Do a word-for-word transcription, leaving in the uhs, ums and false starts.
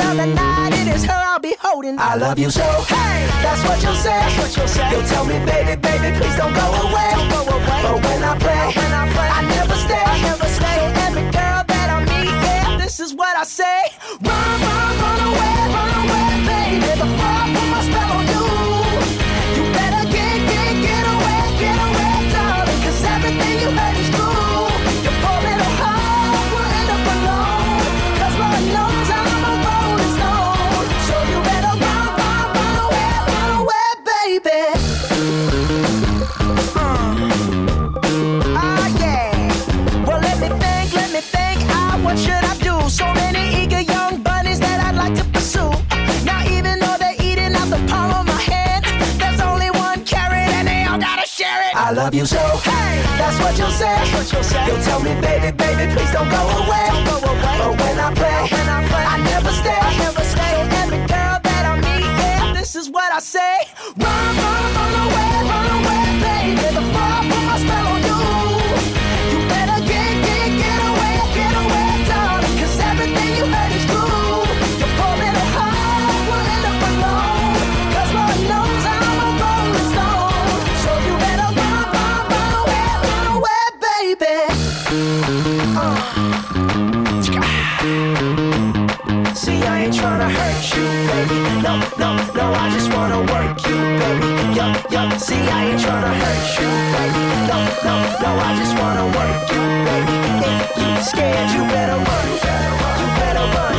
of the night, it is her I'll be holding. I love you so, hey, that's what you'll say. That's what you'll say. You'll tell me, baby, baby, please don't go away. Don't go away. But when I play, when I play, I never stay. I never stay. So every girl that I meet, yeah, this is what I say. Run, run, run away, run away, baby, before I put my spell on you. You better get, get, get away, get away, darling, 'cause everything you heard is true. Your poor little heart will end up alone, 'cause Lord knows I'm a rolling stone. So you better run, run, run away, run away, baby. Uh. Ah, yeah. Well, let me think, let me think. Ah, what should I do? So many eager young bunnies that I'd like to pursue. Now, even though they're eating out the palm of my hand, there's only one carrot and they all gotta share it. I love you so, hey, that's what you'll say. That's what you'll say. You'll tell me, baby, baby, please don't go away. Don't go away. But when I play, when I play, I never stay. I never stay. So every girl that I meet, yeah, this is what I say. Run, run, run away, run away, baby, before I put my spell on you. You better get, get, get away, get away, darling, 'cause everything you heard is true. Your poor little heart will end up alone, 'cause Lord knows I'm a rolling stone. So you better run, run, run away, run away, baby. Uh. See, I ain't tryna hurt you, baby. No, no, no, I just wanna work you, baby. Yo, yo, see, I ain't tryna hurt you, baby. No, no, no, I just wanna work you, baby. If you scared, you better run, you better run.